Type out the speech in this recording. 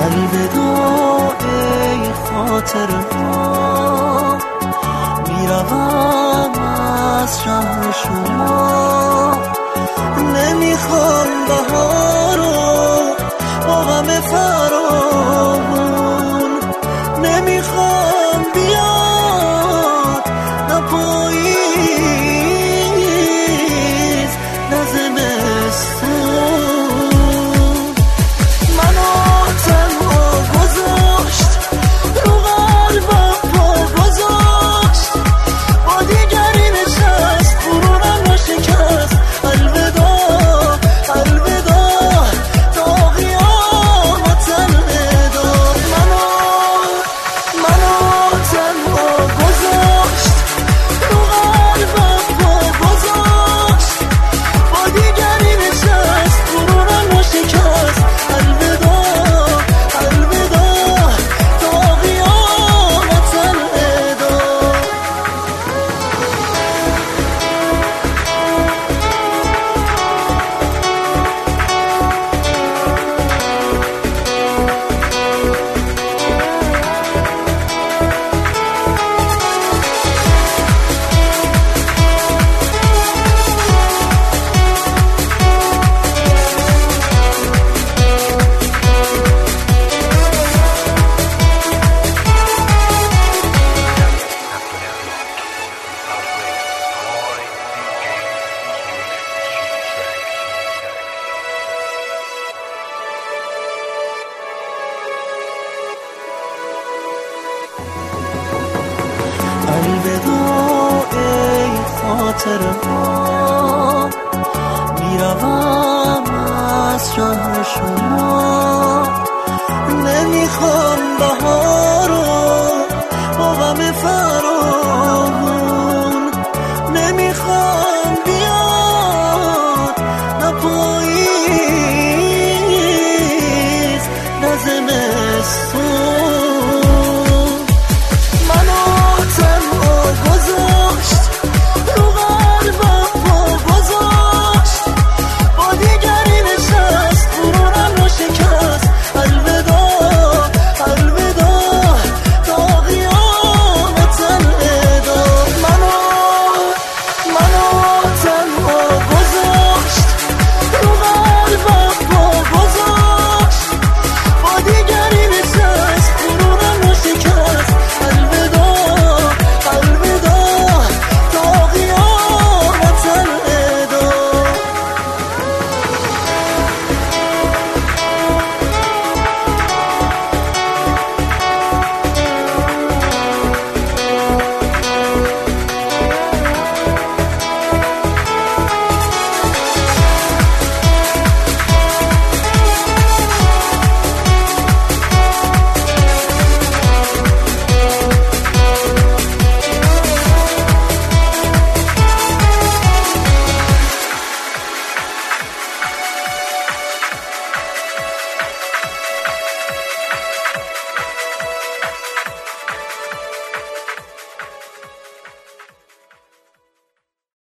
الوداع ای خاطره ها، میروم از شهر شما. نمیخوام بهارو با غم فراغون، نمیخوام بیاد نه پاییز نه زمستون. منو تنها گذاشت رو قلبم پا گذاشت، با دیگری نشست غرورم رو شکست. الوداع الوداع تا قیامت الوداع. منو تنها گذاشت رو قلبم پا گذاشت، با دیگری نشست غرورم رو شکست. الوداع الوداع تا قیامت الوداع. الوداع ای خاطره ها، میروم از شهر شما. نمیخوام بهارو با غم